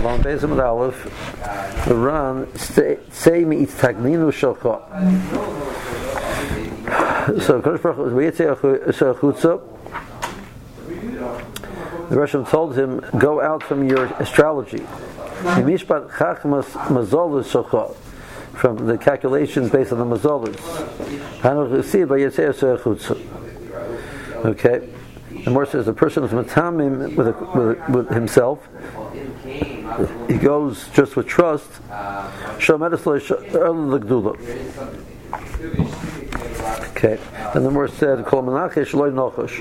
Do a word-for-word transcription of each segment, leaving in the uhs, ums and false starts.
on Bezim with Aleph, the Ran say me it's tagninu shalcha. So Kodesh Baruch Hu was v'yitzei. The Rasham told him, go out from your astrology. Mishpat chachmas mazolas shalcha, from the calculations based on the mazolas. Hanoch see by yitzei chutza. Okay. The more says the person is matamim with, with, with himself. He goes just with trust. Okay. And the more said, "Kol menachesh loy nochosh."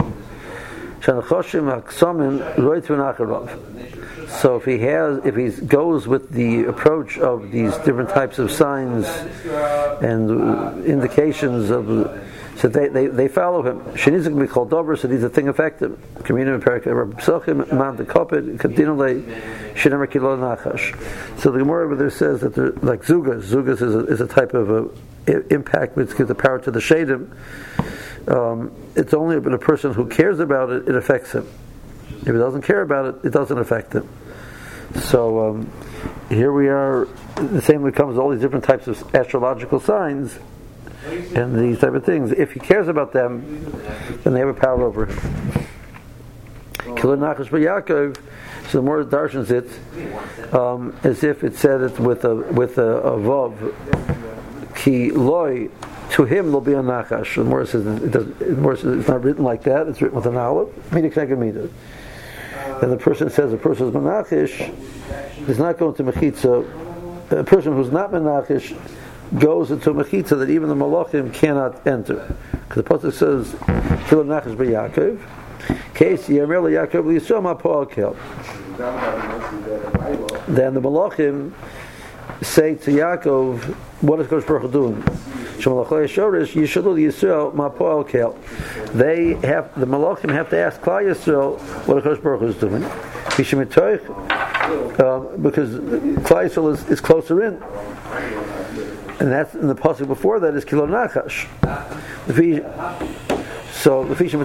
So if he has, if he goes with the approach of these different types of signs and indications of, so they, they, they follow him. Shenizik be called dover, so these are thing effective. Communion Psachim, man the kopit, kadinole, shenemer kilo nachash. So the Gemara over there says that they're like zugas. Zugas is a, is a type of a, impact which gives the power to the shadim. Um, it's only when a person who cares about it, it affects him. If he doesn't care about it, it doesn't affect him. So um, here we are. The same way comes all these different types of astrological signs and these type of things. If he cares about them, then they have a power over him. Kilur Nachash B'Yaakov. So the more it darshans it, um, as if it said it with a with a, a vav, ki loy. To him, there'll be a nachash. The more says it does, the more says it's not written like that. It's written with an aleph. Mida k'neged mida. And the person says the person is menachish is not going to mechitza. A person who's not menachish goes into a mechitza that even the malachim cannot enter. Because the pasuk says, "Kilur nachash b'Yaakov." Case Yirmeh Yaakov liyisrael ma'po kel. Then the malachim say to Yaakov, "What is Kodesh Baruch Hu doing?" They have the Malachim have to ask Klal Yisrael what the Kodesh Baruch Hu is doing, um, because Klal Yisrael is, is closer in, and that's in the pasuk before that is Kilur Nachash. So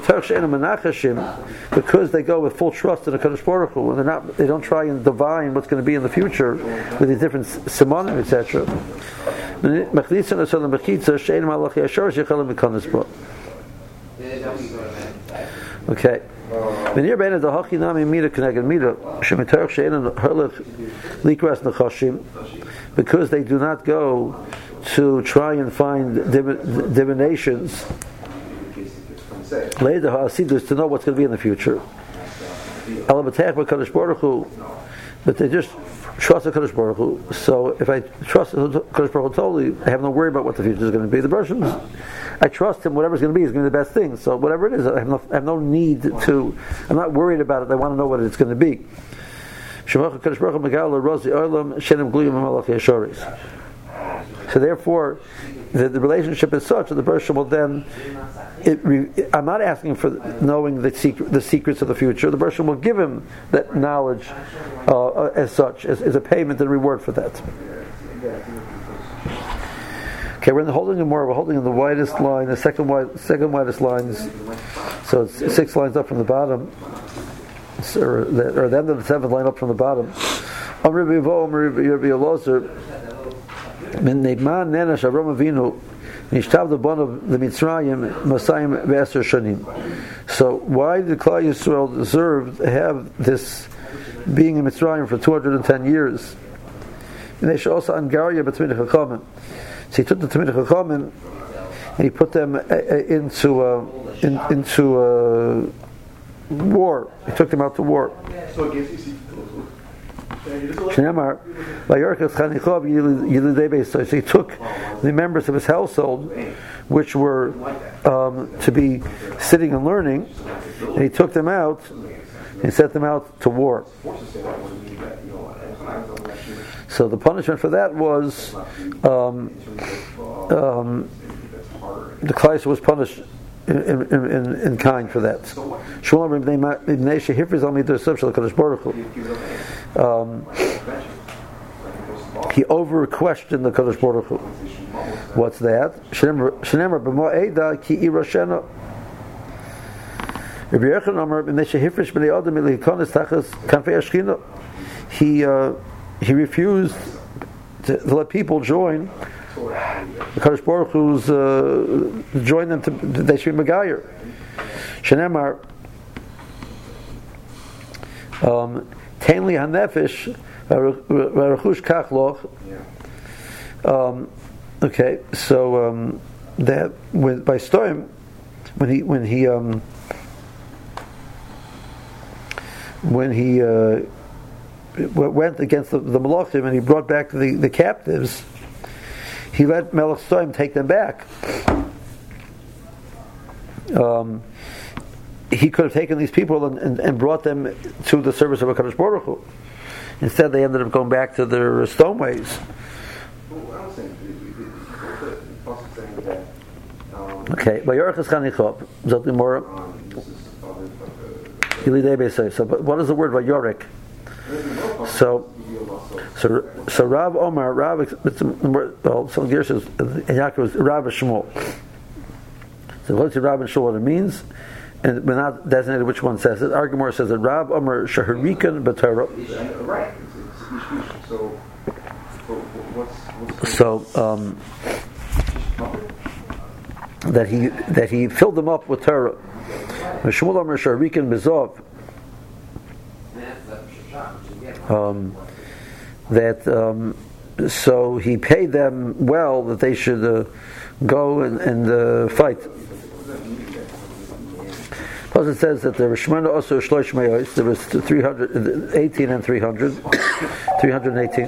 because they go with full trust in the Kodesh Baruch Hu, and they're not, they don't try and divine what's going to be in the future with these different simonim, et cetera. Okay. Because they do not go to try and find div- divinations, later to know what's going to be in the future. But they just trust the Kodesh Baruch Hu. So if I trust the Kodesh Baruch Hu totally, I have no worry about what the future is going to be. The Russians, I trust him. Whatever's going to be is going to be the best thing. So whatever it is, I have no, I have no need to. I'm not worried about it. I want to know what it's going to be. So therefore, the, the relationship is such that the person will then. It, I'm not asking for knowing the secret, the secrets of the future. The person will give him that knowledge uh, as such, as, as a payment and reward for that. Okay, we're in the holding of more. We're holding in the widest line, the second wide, second widest lines. So it's six lines up from the bottom, or the, or the end of the seventh line up from the bottom. Amr Bivo, Amr Biolozer, Min Neidman Nenash Avram Avinu. So why did Klal Yisrael deserve to have this being in Mitzrayim for two hundred ten years? And they should also angaria between the Chachamim. So he took the Tamid Chachamim and he put them into uh, in, into uh, war. He took them out to war. So he took the members of his household, which were um, to be sitting and learning, and he took them out and sent them out to war. So the punishment for that was um, um, the Klal was punished in, in, in, in kind for that. Um, he over questioned the Kodesh Baruch Hu. What's that? He uh, he refused to, to let people join the Kadosh Baruch Hu's uh, join them to they should be Megayer. Shenemar um Tainli Hanefesh Rachush Kachloch. Um okay, so um that with by Stoim when he when he um when he uh, went against the, the Malachim and he brought back the, the captives, he let Melech Stoim take them back. Um, he could have taken these people and, and, and brought them to the service of HaKadosh Baruch Hu. Instead, they ended up going back to their stone ways. Okay, by Yorachas Chanichov, something more. So, but what is the word Vayorik? So, so, so Rav Omar, Rav, well, some gear says Yaakov was Rav Shmuel. So, let's see Rav and Shmuel what it means, and we're not designated which one says it. Our Gemara says that Rav Omar Shaharikan B'Torah. Right. So, so um, that he that he filled them up with Torah. Shmuel Omer Sharikin Bezov, um, that um, so he paid them well that they should uh, go and, and uh, fight. Plus it says that there was Shemana also Shlosh Mayos, there was three hundred eighteen and three hundred, three hundred eighteen.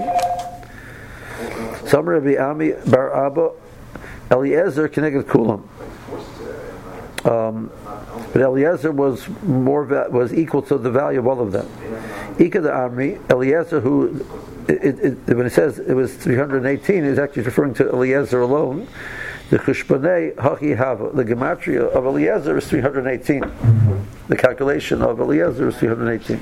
Some Rabbi Ami Bar Abba Eliezer Keneged Kulam. Um, but Eliezer was more va- was equal to the value of all of them. Ika the Amri, Eliezer, who it, it, it, when it says it was three hundred eighteen, is actually referring to Eliezer alone. The Chushbanei Hachi Hava, the gematria of Eliezer is three hundred eighteen. The calculation of Eliezer is three hundred eighteen.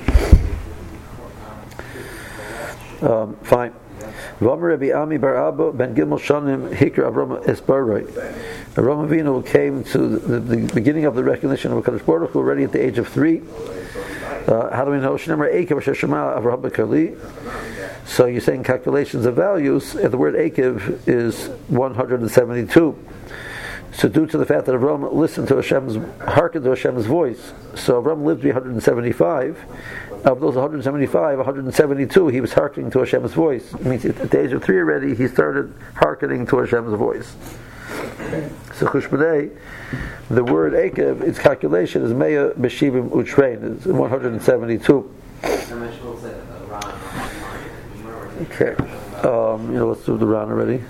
Um, fine. V'amar Rabbi Ami Bar Abba ben Gimel Shanim Hikra Avram Esbaroi. Avram Avinu came to the, the, the beginning of the recognition of HaKadosh Baruch Hu already at the age of three. Uh, how do we know? Shnemar Ekev Sheshama Avraham Bekali. So you're saying calculations of values, and the word Ekev is one hundred seventy-two. So due to the fact that Avram listened to Hashem's, hearkened to Hashem's voice, so Avram lived to be one hundred seventy-five. Of those one hundred seventy-five, one hundred seventy-two, he was hearkening to Hashem's voice. It means at the age of three already, he started hearkening to Hashem's voice. So Chushbadei, the word Ekev, its calculation is Meya Beshivim Utrein, it's one hundred seventy-two. Okay, um, you know, let's do the round already.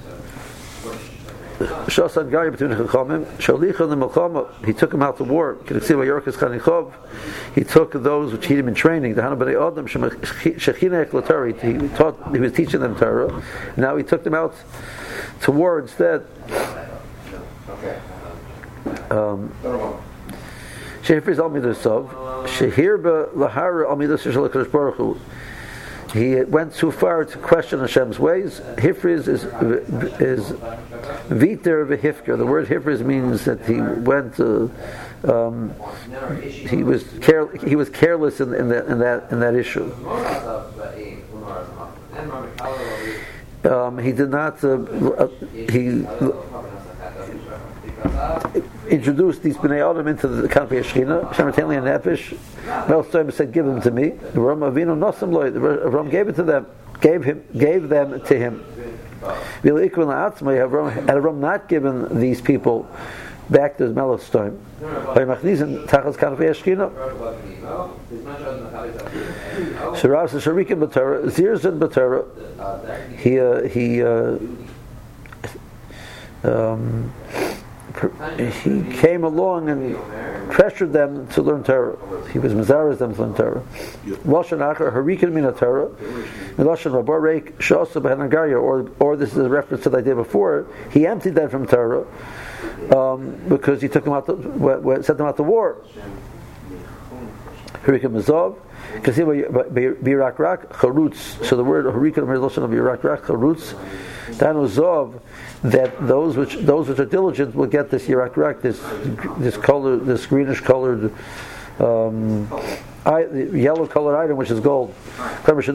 Shasan Gari between the Chachamim, Shalichan the Melchama, he took him out to war. Can you see by Yorchas Chanichov? He took those which he'd been training. The Hana B'nai Adam Shechinech L'Torah. He taught, he was teaching them Torah. Now he took them out to war instead. Um, Shehir Al Midusov, Shehir Lahara Al Midus Shel HaKadosh Baruch Hu. He went too far to question Hashem's ways. Hifriz is is viter v'hifker. The word hifriz means that he went. Uh, um, he was care, he was careless in, in that in that in that issue. Um, he did not. Uh, uh, he. Introduced these Bnei Adam into the country of Shechina. Hashem Tenli and Nefesh. Melchizedek said, "Give them to me." The Ram Avinu Nosam Loy. The Ram gave it to them. Gave him. Gave them to him. Had Ram not given these people back to the Melchizedek, by Machnizim Tachas Kanfei Shechina. Shirav Sharikim B'Torah, Zirzin B'Torah. He uh, he. Uh, um, He came along and pressured them to learn Torah. He was Mazaris them to learn Torah. Lashon Acher Harikin Mina Torah, Lashon Rabarek Shasa B'Hanagaria, or or this is a reference to the idea before. He emptied them from Torah um, because he took them out, to, sent them out to war. Harikin Mazov. Because he Birak Rak Charutz. So the word Harikin is Lashon of Birak Rak Charutz. Danu Zov, that those which those which are diligent will get this yirak rak, this this color, this greenish colored um, I, the yellow colored item, which is gold. He convinced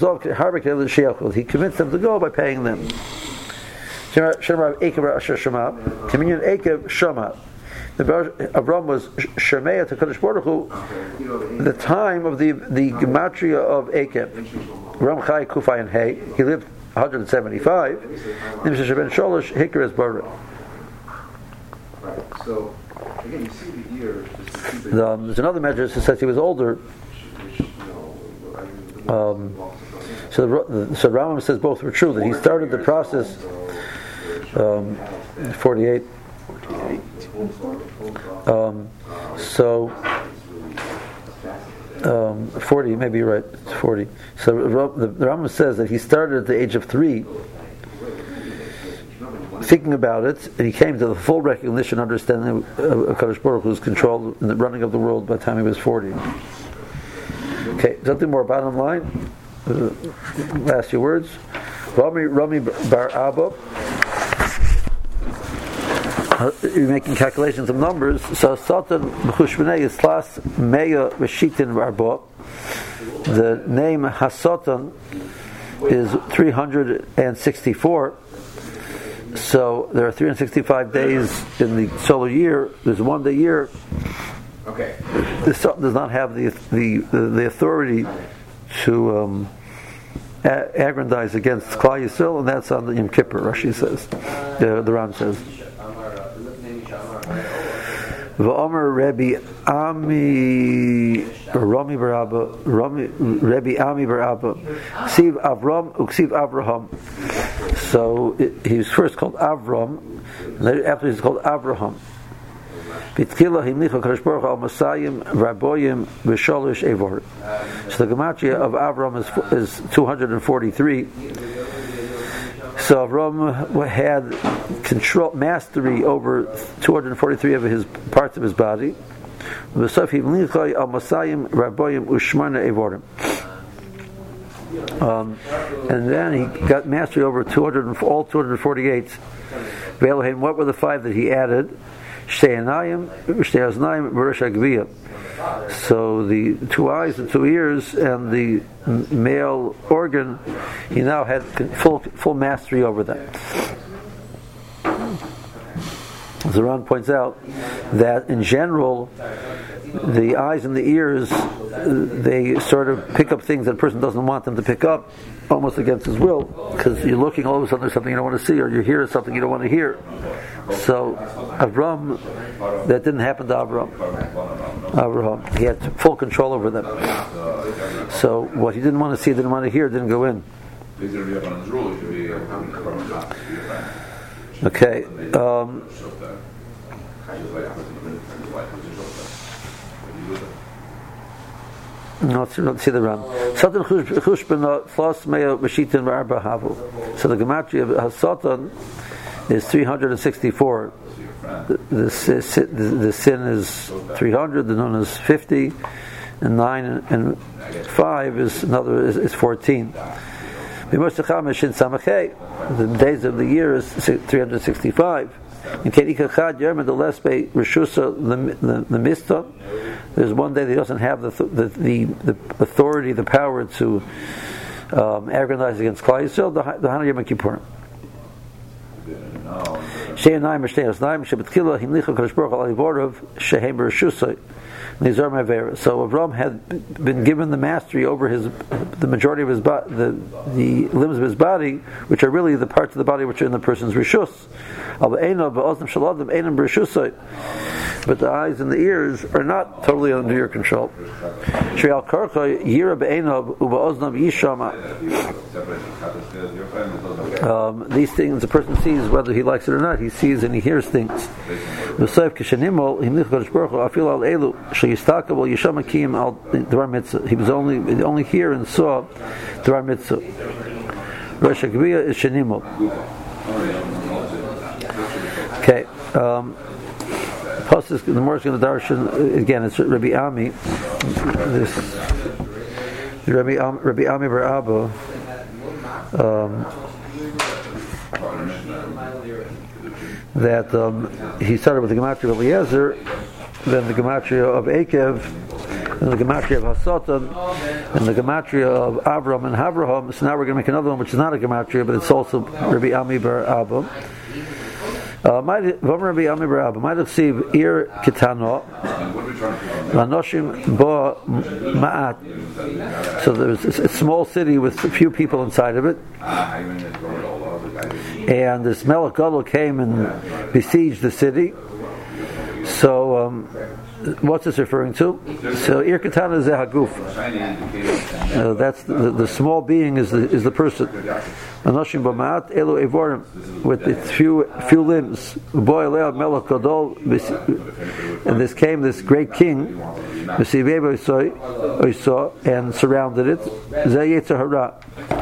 them to go by paying them. Communion Ekev Shema. Avram was Shemaya to Kadosh Baruch Hu the time of the the gematria of Ekev. Ram Chai Kufay and Hay. He lived one hundred seventy-five. Nimshah Sheben Sholosh Hikar is Baruch. So again, you see the year. The, there's another measure that says he was older. Um, so the, so Rambam says both were true. That he started the process. Um, forty-eight. Um, so um, forty, maybe you're right. It's forty. So the, the Rambam says that he started at the age of three, thinking about it, and he came to the full recognition, understanding of Kadosh Baruch Hu's control in the running of the world by the time he was forty. Okay, something more. Bottom line. Uh, last few words. Rami Rami Bar Abba. Uh, you're making calculations of numbers. So Satan B'chushbinei is Tlas Meya V'Shitin Barba. The name Hasatan is three hundred sixty-four. So there are three hundred sixty-five days in the solar year. There's one day a year. Okay. The Satan does not have the the the, the authority to um, a- aggrandize against Klal Yisrael, and that's on the Yom Kippur. Rashi says, uh, the Ram says. V'omer Rebbe Ami Rami Barabba Rami Rebbe Ami Barabba Ksiv Avram Uksiv Avraham. So it, he was first called Avram, and later after he's called Avraham. B'tkila himlicha Kadosh Baruch al Masayim Raboyim V'Shalosh Evor. So the gematria of Avram is is two hundred forty-three. So Avram had control, mastery over two hundred forty-three of his parts of his body. Um, and then he got mastery over two hundred, all two hundred forty-eight. What were the five that he added? So the two eyes, the two ears, and the male organ, he now had full full mastery over them. Zoran points out that in general, the eyes and the ears, they sort of pick up things that a person doesn't want them to pick up, almost against his will, because you're looking all of a sudden there's something you don't want to see, or you're hearing something you don't want to hear. So Avram, that didn't happen to Avram. Avraham, he had full control over them. So what he didn't want to see, didn't want to hear, didn't go in. Okay. Um, No, let's see the run. So the gematria of Satan is three hundred sixty-four. The, the, the, the sin is three hundred. The nun is fifty, and nine and five is another is, is fourteen. The days of the year is three hundred sixty-five. In Kedika Yerman, the less by Rishusa the Mista. There's one day that he doesn't have the the, the, the authority, the power to um, agonize against Klal Yisrael. The the Hana Yom Kippur. She'enayim She'enayim She'betkila Himlicha Kadosh Baruch Al Alivorov Shehem Rishusa. So Avram had been given the mastery over his the majority of his bo- the the limbs of his body, which are really the parts of the body which are in the person's rishus. But the eyes and the ears are not totally under your control. Um, these things, a person sees whether he likes it or not. He sees and he hears things. He was only he only hear and saw Dvar Mitzvah. Rosh Hagbiya is Shenimol. Okay. Um, Pasuk, the more is going to darshan again. It's Rabbi Ami. This Rabbi Ami, Rabbi Ami Bar Abba. Um, that um, he started with the gematria of Eliezer, then the gematria of Akev, and the gematria of Hasatan, and the gematria of Avram and Havraham. So now we're going to make another one which is not a gematria, but it's also Rabbi Ami bar Abba. Might Rabbi Ami bar Abba might have seen Ir Kitano Lanoshim Bo Ma'at. So there's a small city with a few people inside of it, and this Melech Gadol came and besieged the city. So, um, what's this referring to? So, Ir Katana is a Haguf. Uh, that's the, the, the small being is the is the person. Anoshim B'Ma'at Elu Evorim, with its few few limbs. Boy Leah Melech Gadol, and this came this great king, and surrounded it. Zeh Yetzer Hara.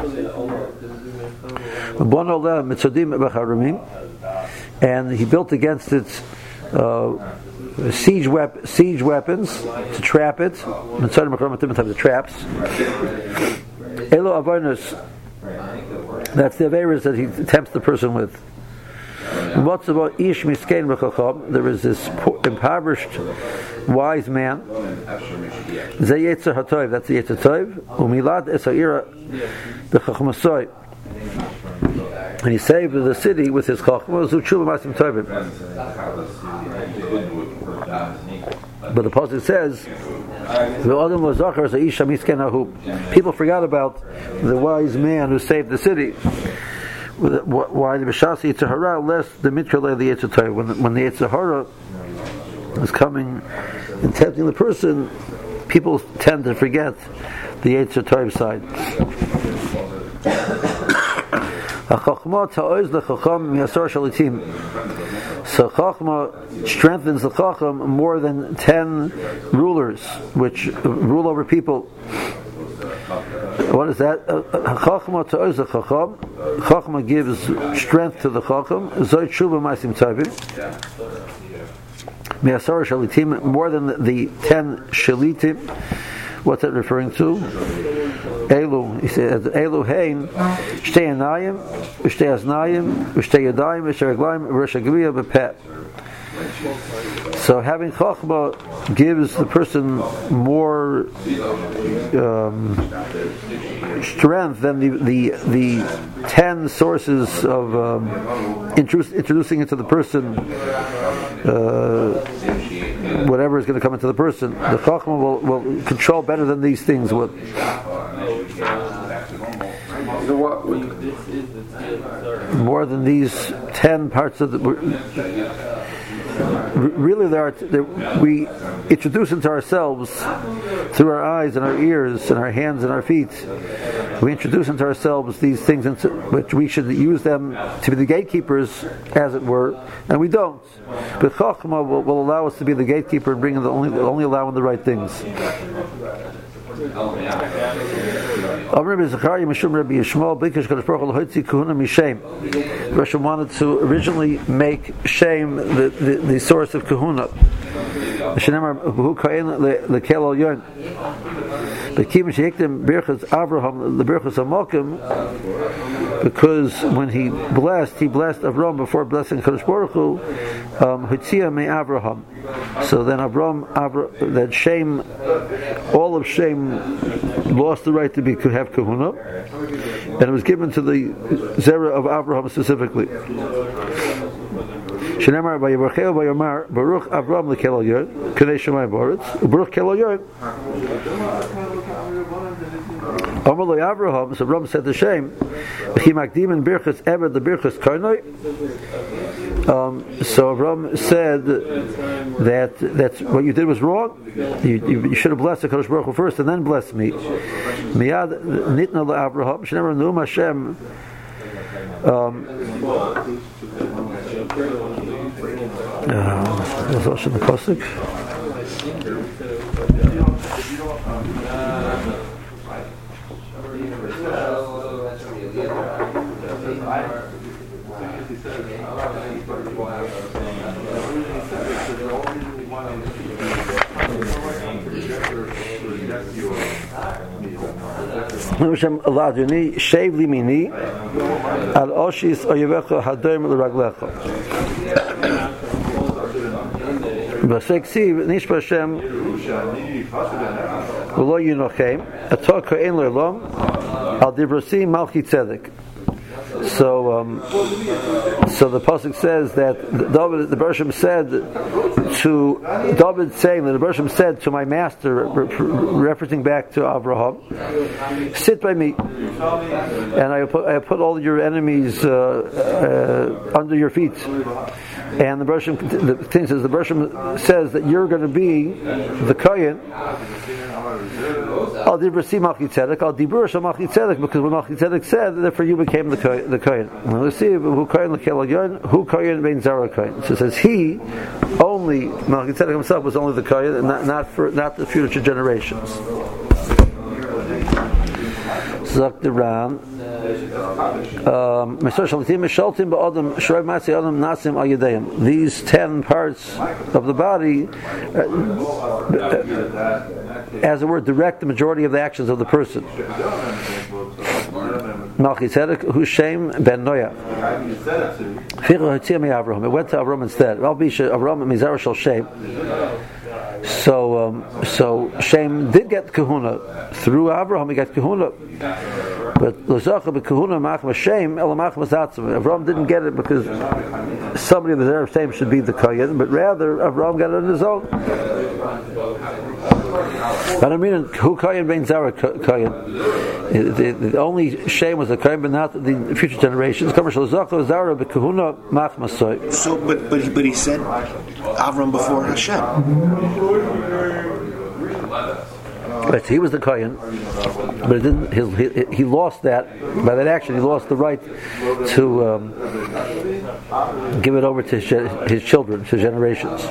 Bono Leah Mitzodim B'Charamim, and he built against its Uh, siege, wep- siege weapons to trap it. The traps. Elo Avarnus. That's the Averas that he tempts the person with. What's about Ish Miskein B'Chacham? There is this impoverished wise man. Zeh Yetzer HaTov. That's the Yetzer Tov. Umilad Esa'ira B'Chachmasoi. And he saved the city with his chachma. But the pasuk says, people forgot about the wise man who saved the city. Why the b'shas Yetzer Hara less the mitkale the Yetzer Tov. When when the Yetzer Hara is coming and tempting the person, people tend to forget the Yetzer Tov side. So Chachma strengthens the Chacham more than ten rulers which rule over people. What is that? Chachma ta'oz the Chacham. Chachma gives strength to the Chacham. Zoy tshuva ma'asim tovim. Me'asar shalitim, more than the ten shalitim. What's that referring to? Elu, he says, Elu hein, shtei anayim, shtei aznayim, shtei yadayim, shtei raglayim, v'rosh hagviyah b'peh. So having chachma gives the person more um, strength than the, the the ten sources of um, introduce, introducing into the person uh, whatever is going to come into the person. The chachma will, will control better than these things. What? More than these ten parts of the. Really, there are, there, we introduce into ourselves through our eyes and our ears and our hands and our feet. We introduce into ourselves these things, into, which we should use them to be the gatekeepers, as it were, and we don't. But Chachma will, will allow us to be the gatekeeper and bring in the only, only allowing the right things. Russia wanted to originally make Shem the, the, the source of kahuna. Because when he blessed, he blessed Avram before blessing Kadosh Baruch Hu. Um, Avraham. So then Avram, Avram, that Shem, all of Shem lost the right to be could have kahuna, and it was given to the Zerah of Avraham specifically. Shenemar v'yivarcheu v'yomar Baruch Avram l'kel al-yod k'nei Shemayim v'aretz Baruch kel al-yod. Amar lo Avraham, so Avram said to Shem, v'chi makdimin birchas eved the birchas karnoi. Um, so Avram said that that's what you did was wrong. You, you, you should have blessed the Kadosh Baruch Hu first and then blessed me. Miyad nitna lo Avraham shenemar nu'um Hashem. Um, Was was in the Kosik? Hashem Aladuni shave limini al oshis oyevecha hadoim l'raglecha. V'seksiv nishba Hashem v'lo yinochem ator kohen le'olam al divrasi malchi tzedek. So, um, so the pasuk says that David, the Bershom said to David, saying that the Bershom said to my master, re- referencing back to Abraham, "Sit by me, and I put, I put all your enemies uh, uh, under your feet." And the Bershom, the thing says, the Bershom says that you're going to be the kohen. Al dibur si malchi tzedek, al dibur shel malchi tzedek, because when malchi tzedek said, therefore you became the kohen. The kohen. Let's see who kohen lekel yon, who kohen bein zara kohen. So it says he only malchi tzedek himself was only the kohen, and not not for not the future generations. Zok the Ram. These ten parts of the body, uh, as it were, direct the majority of the actions of the person. Melchizedek, Hushem ben Noach. It went to Avram instead. Avram Mizar shel Shem. So, um, so Shem did get kahuna through Abraham. He got kahuna, but Lozacha b'kahuna machma Shem elamachma zatzim. Abraham didn't get it because somebody of the Zerah of Shem should be the kohen, but rather Abraham got it on his own. But I mean, who kohen bein zara kohen? The, the only Shem was the kohen, but not the future generations. Commercial Lozacha zara b'kahuna machma soy. So, but but but he said Avram before Hashem. Right, he was the kohen, but it didn't. His, he, he lost that by that action. He lost the right to um, give it over to his, his children, his generations.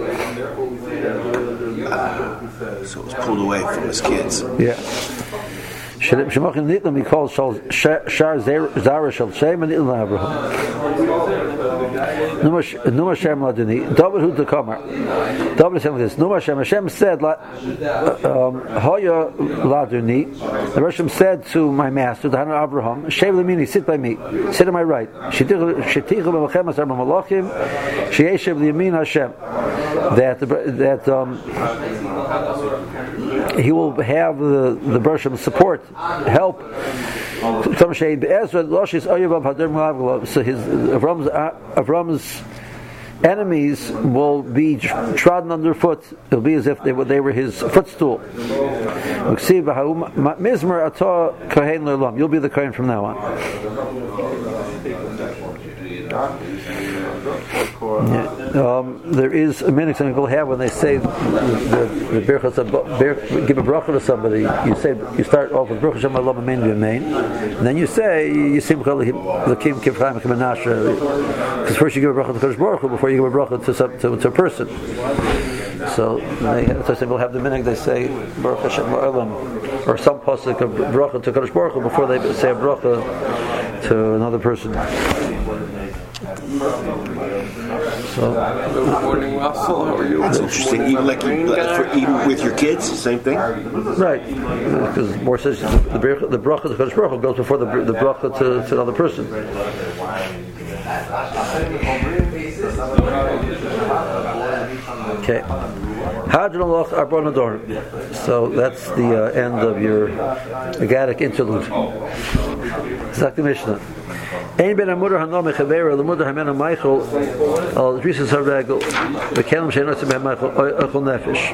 Uh, so it was pulled away from his kids. Yeah. Shemachin Nitlam he calls Shar Zara Shel Shem and Ilna Abraham. Numa Shem Laduni. David Hu Takamar. David is saying this. Numa Shem. Hashem said, Hoya Laduni. The Hashem said to my master, the Hanu Abraham, Shev Lemini, sit by me. Sit on my right. Shetichu b'machem asar b'malachim. Sheyeshev l'yamin Hashem. That that um, he will have the the Bershom support, help. So his Avram's, Avram's enemies will be trodden underfoot. It'll be as if they were they were his footstool. You'll be the kohen from now on. Yeah. Um, there is a minute some people have when they say the, the, the birchas of, give a bracha to somebody. You say you start off with bracha Shem Elolam Amen V'Amen, and then you say Yisimcha L'Kim Kivchaim K'Menashe, because first you give a bracha to Kodesh Baruch Hu before you give a bracha to some, to, to a person. So they, so some people have the minhag they say Baruch Hashem Elolam, or some pasuk of bracha to Kodesh Baruch Hu before they say a bracha to another person. So, good morning, Russell. How are you? That's interesting. Even like, you, like for, even with your kids, same thing. Right, because more says the bracha, the bracha to Kodesh Baruch Hu goes before the the bracha to, to another person. Okay. So that's the uh, end of your Agadic interlude. Zakti Mishnah. Ein ben amur hanam mechaver the mother hamen Michael al drisas haregel the kelim shenos ben Michael echol nefesh.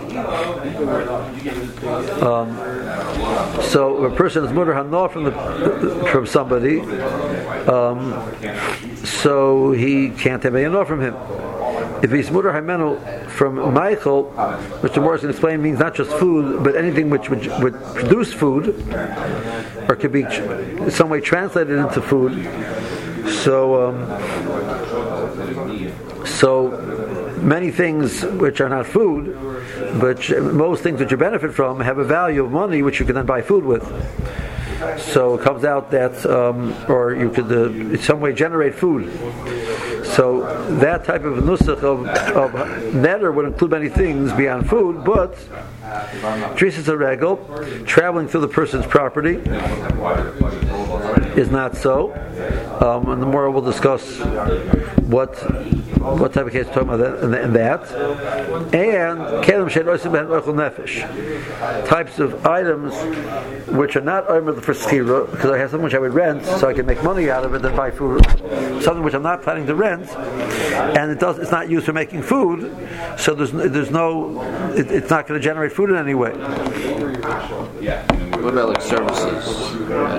Um so a person is mother hanam from the from somebody, um so he can't have a from him. If he's mutter hamenu from Michael, which the Morris can explain means not just food, but anything which would, would produce food, or could be in some way translated into food. So, um, so many things which are not food, but most things which you benefit from have a value of money which you can then buy food with. So it comes out that, um, or you could uh, in some way generate food. So that type of nusach of, of neder would include many things beyond food, but trisas a regel, traveling through the person's property, is not so. Um, and the more we'll discuss what what type of case we're talking about that, and that, and kelim she'en osim behen oichel nefesh, types of items which are not omer for schira, because I have something which I would rent, so I can make money out of it and buy food. Something which I'm not planning to rent, and it does, it's not used for making food, so there's there's no, it, it's not going to generate food in any way. What about like services?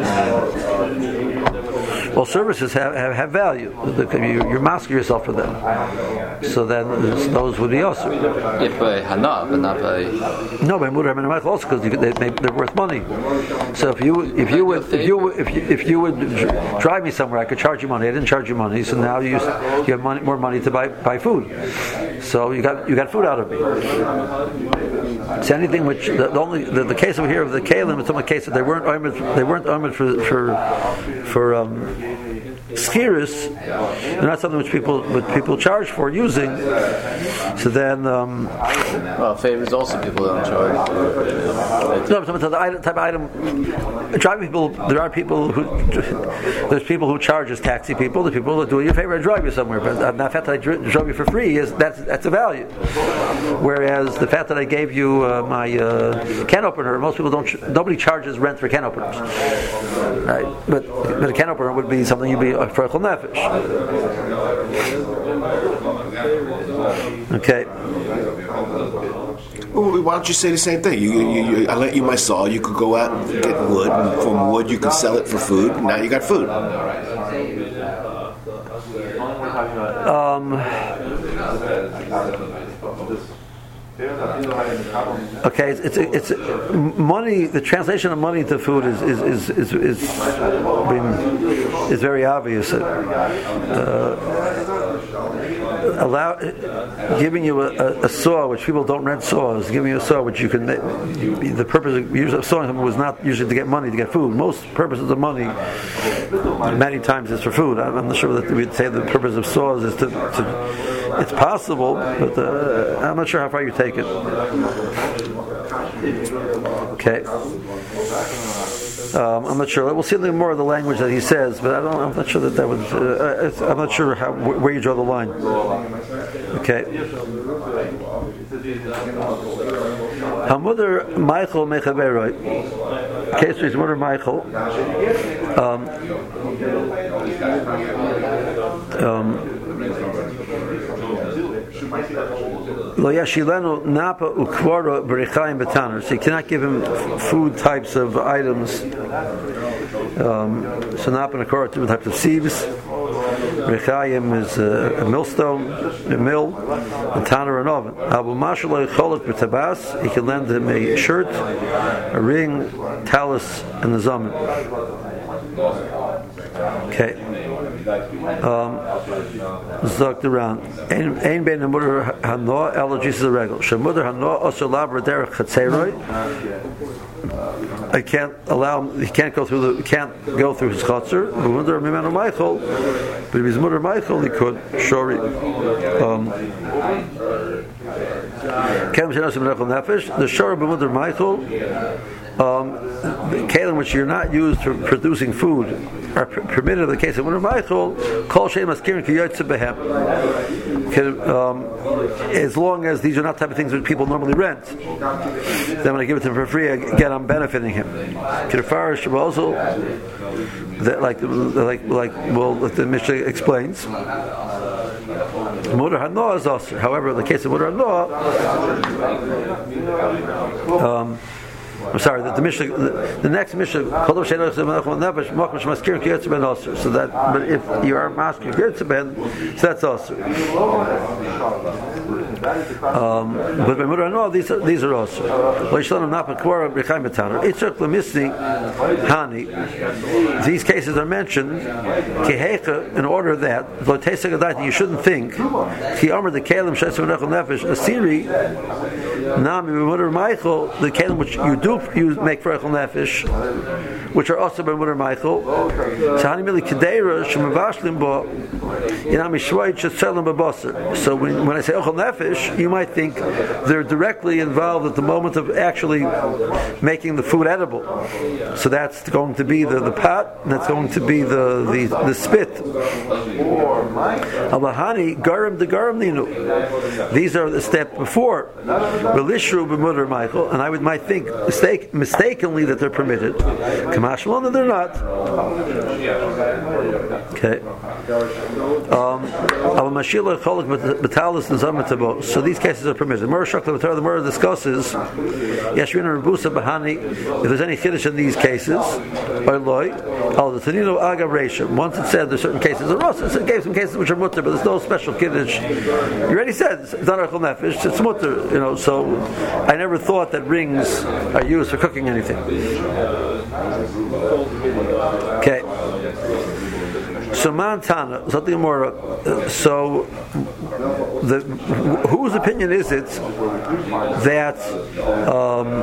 Well, services have, have, have value. You, you're masking yourself for them. So then those would be also. If by hana, but not by. No, by mutar and also because they, they, they're worth money. So if you if you would if you if you, if you would drive me somewhere, I could charge you money. I didn't charge you money, so now you you have money, more money to buy buy food. So you got you got food out of me. It's anything which the, the only the, the case over here of the kalim. It's only a case that they weren't armored. They weren't armored for for for. Um, Skiris, they're not something which people which people charge for using. So then, um, well, favors also people don't charge. No, but the item, type of item. Driving people, there are people who there's people who charge as taxi people. There's people that do you a favor, I drive you somewhere. But uh, the fact that I drove you for free is that's that's a value. Whereas the fact that I gave you uh, my uh, can opener, most people don't. Ch- nobody charges rent for can openers, right? But but a can opener would be something you'd be for a nefesh. Okay. Well, why don't you say the same thing? You, you, you, I lent you my saw. You could go out and get wood, and from wood you could sell it for food. Now you got food. Um. Okay, it's, it's it's money. The translation of money to food is is is is, is, I mean, is very obvious. Uh, allow giving you a, a, a saw, which people don't rent saws. Giving you a saw, which you can. The purpose of use of sawing something was not usually to get money, to get food. Most purposes of money, many times, is for food. I'm not sure that we'd say the purpose of saws is to. to It's possible, but uh, I'm not sure how far you take it. Okay. Um, I'm not sure. We'll see more of the language that he says, but I don't. I'm not sure that that would. Uh, I'm not sure how where you draw the line. Okay. Hamudar Michael Mechaberoi. Case is Mudar Michael. Um. um Lo yashilenu napa ukvara b'rechaim b'taner. So you cannot give him f- food types of items. Um, so napa and ukvara, two types of sieves. Rechaim is a, a millstone, a mill, and taner an oven. Abu mashal lo yicholet b'tabas. He can lend him a shirt, a ring, talus, and a zamen. Okay. Um, Zogt around. Ein bein hamudar hanoah allergies is a regal. Shemudar hanoah also labra derech chatzeroi. I can't allow him. He can't go through the. Can't go through his chutzner. Mudar mimenu Michael, but if he's mudar Michael, he could. Shori. Um, the shor b'mudar Michael. Um, kalim which you're not used for producing food are per- permitted in the case of Mudar Michael. Kol she'em askirin ki yotze behem. As long as these are not type of things that people normally rent, then when I give it to him for free, again I'm benefiting him. Kidafar also that like like like well the Mishnah explains. Mudar hanoah is also. However, in the case of Mudar hanoah. Um, I'm sorry, the, the Mishnah, the, the next Mishnah, so that, but if you are masking Gertzeben, so that's also. Um, but by Mudar hanoah, these are these are also. These cases are mentioned in order that you shouldn't think Asiri Nami b'mutter Michael, the kelim which you do you make for echol nefesh, which are also by mutter Michael. Sahani mili kedera shemavashlim bo inami shvoit shetzelim b'basar. So when when I say echol nefesh, you might think they're directly involved at the moment of actually making the food edible. So that's going to be the, the pot, and that's going to be the the, the spit. Alahani garam de garam ninu. These are the step before. Relishru b'mutter Michael, and I would might think mistake, mistakenly that they're permitted. Kamashmalon, and they're not. Okay. Um, so these cases are permitted. The Murah discusses Yashrin and Rebusa Bahani if there's any chiddush in these cases. Once it said there's certain cases of Rosh, it gave some cases which are mutter, but there's no special kiddush. You already said it's not echol nefesh, it's mutter, you know. So I never thought that rings are used for cooking anything. Okay. So Montana, something more. Uh, so, the, whose opinion is it that um,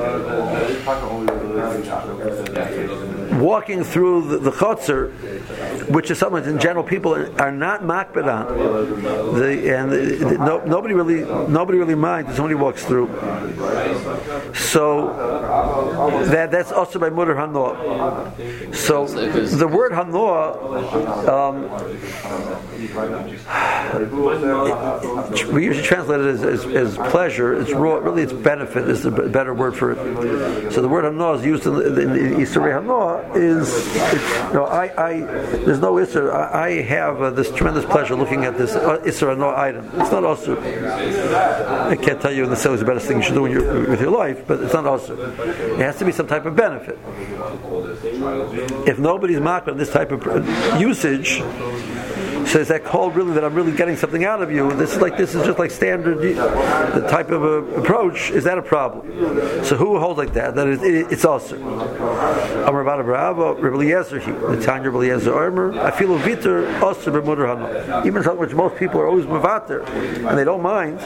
walking through the, the chotzer, which is something in general people are not makbid on, the, and the, the, no, nobody really nobody really minds if somebody walks through. So that that's also by mutter hanoah. So the word hanoah. Um, we usually translate it as, as, as pleasure. It's raw, really, it's benefit is the better word for it. So the word hanoah is used in, in, in Yisrei hanoah is, it's, you know, I, I, there's no Isser. I, I have uh, this tremendous pleasure looking at this uh, Isser hanoah item. It's not also. I can't tell you necessarily the best thing you should do in your, with your life, but it's not also. It has to be some type of benefit. If nobody's marked on this type of usage. So is that called really that I'm really getting something out of you? This is like this is just like standard the type of a approach. Is that a problem? So who holds like that? That it, it, it's also. Amar Bada Bravo, Rebbe Eliezer, the Tanya Rebbe Eliezer Omer. I feel a viter also b'mutter hanoah. Even something which most people are always mevater and they don't mind.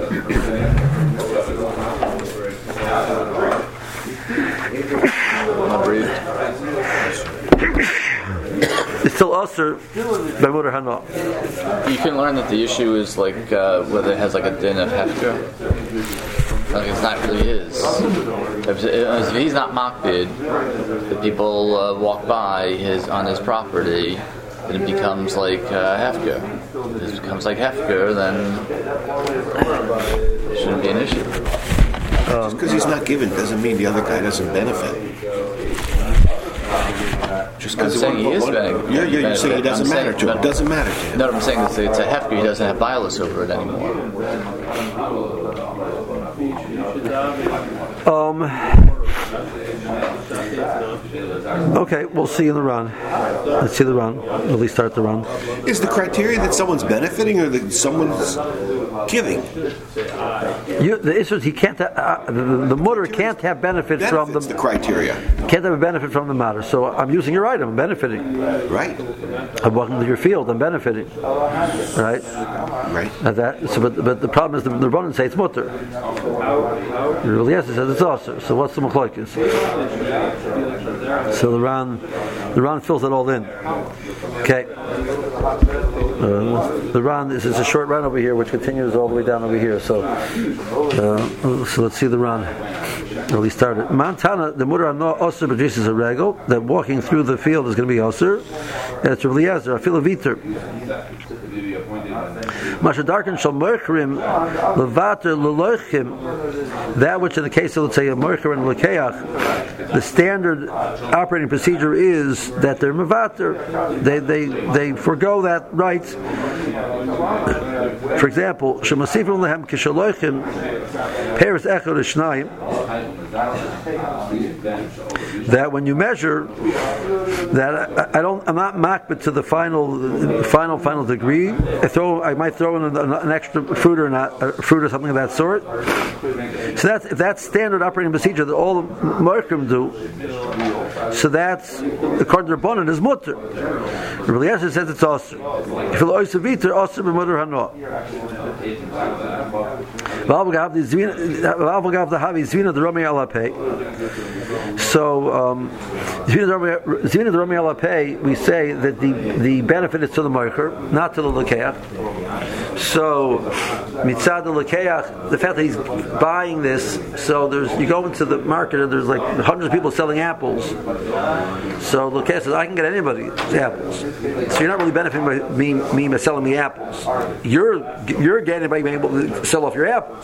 It's still usher by mutter hanoah. You can learn that the issue is like uh, whether it has like a din of hefker. Like it's not really his. If, if he's not makbid, the people uh, walk by his on his property, then it becomes like uh, hefker. If it becomes like hefker, then it shouldn't be an issue. Just because he's not given doesn't mean the other guy doesn't benefit. Just I'm saying he is benefiting. Yeah, yeah, you're saying it doesn't matter to him. It doesn't matter to him. No, I'm saying it's a, it's a hefker. He doesn't have bias over it anymore. Um. Okay, we'll see in the run. Let's see the run. At least start the run. Is the criteria that someone's benefiting or that someone's giving? You, the issue is he can't. Uh, the, the mutter can't have benefit Benefits from the, the criteria. Can't have a benefit from the matter. So I'm using your item. I'm benefiting. Right. I'm walking to your field. I'm benefiting. Right. Right. And that. So, but, but the problem is the, the Rabbanan say it's mutter. The Eliezer says it's also. So what's the machlokes? So the Ran, the Ran fills it all in. Okay. Uh, the Ran. This is a short run over here, which continues all the way down over here. So, uh, so let's see the Ran. Well, he started. Montana, the mutter hanoah osir produces a regal that walking through the field is going to be osir. It's Rebbe Eliezer. I feel a viter. Mashadarkin shal mercherim levater lelochim. That which, in the case of, let's say, a mercher and lekeach, the standard operating procedure is that they're mevater. They they they forego that right. For example, shemasifim lehem kishalochim peres echad shnayim. That when you measure, that I, I don't, I'm not makbid to the final, final, final degree. I throw, I might throw in an, an extra fruit or not, a fruit or something of that sort. So that's if that's standard operating procedure that all the merchim do. So that's according to Rabbanan is mutter. The Eliezer says it's osir. If it's osir viter, osir b'mutter hanoah. So, um, Zvina Romi Alapay, we say that the, the benefit is to the Moicher, not to the Lekeach. So, Mitzad the Lekeach, the fact that he's buying this, so there's you go into the market and there's like hundreds of people selling apples. So the Lekeach says, I can get anybody apples. So you're not really benefiting by me, me by selling me apples. You're you're getting by being able to sell off your apples.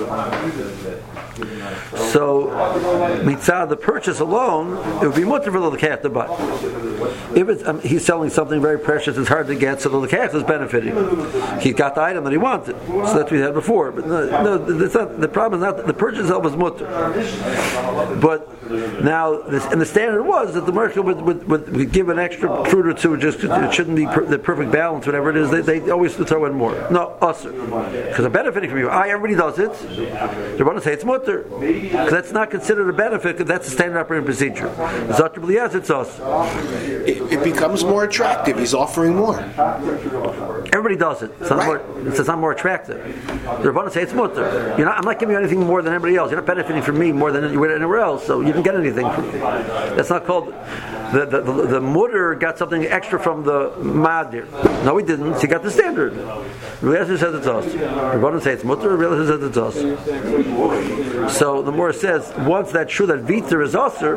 So, mitzad the purchase alone, it would be mutter for the Lekeach to buy. If it's, um, he's selling something very precious, it's hard to get, so the Lekeach is benefiting. He got the item that he wanted, so that's what we had before. But no, no it's not, the problem is not that the purchase itself was mutter. But now, this, and the standard was that the merchant would, would, would, would give an extra fruit or two, just it shouldn't be per, the perfect balance, whatever it is. They, they always throw in more. No, usher, because I'm benefiting from you. I everybody does it. They're going to say it's mutter. Because that's not considered a benefit, because that's a standard operating procedure. Zatrabli, yes, it's us. It, it becomes more attractive. He's offering more. Everybody does it. It's not, right. more, it's not more attractive. The Rebbeinu say it's mutter. You're not, I'm not giving you anything more than everybody else. You're not benefiting from me more than you would anywhere else, so you didn't get anything from me. That's not called... The, the, the, the mutter got something extra from the madir. No, he didn't. He got the standard. Realizer says it's us. The Rebbeinu say it's mutter. Realizer says it's us. So the Morah says, once that's true that Viter is usher,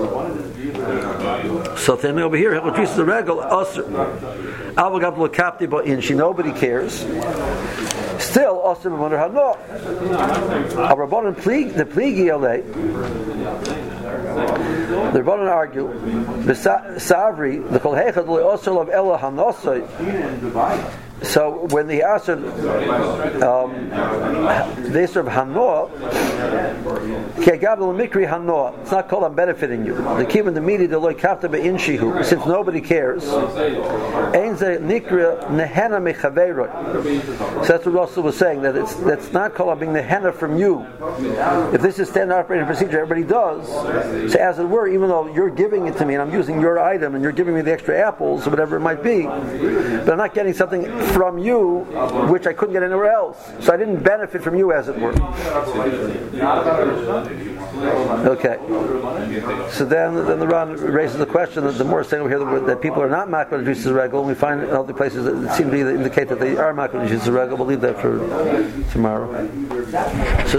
so tell me over here, Hilchot Tris is a regal usher. Avagav lo kapti bo inshi, nobody cares. Still, usher b'mutter hano. A Rabbanan plig, the pligi alei. The Rabbanan argue, the Savri, the Kol Heichad lo usher of Ela hanosoi. So when the Asr, um, they serve Hanoah, Mikri Hanoah. It's not called I'm benefiting you. The Kim in the media, the Loi Kafta Be'inshihu, since nobody cares. Einze Nikra Nehena Mechaveroi. So that's what Russell was saying, that it's that's not called I'm being Nehena from you. If this is standard operating procedure, everybody does. So as it were, even though you're giving it to me and I'm using your item and you're giving me the extra apples or whatever it might be, but I'm not getting something from you, which I couldn't get anywhere else. So I didn't benefit from you, as it were. Okay. So then, then the Ran raises the question that the more saying over here that, that people are not makbid on juices regal, and we find in other places that seem to indicate that they are makbid on juices regal. We'll leave that for tomorrow. So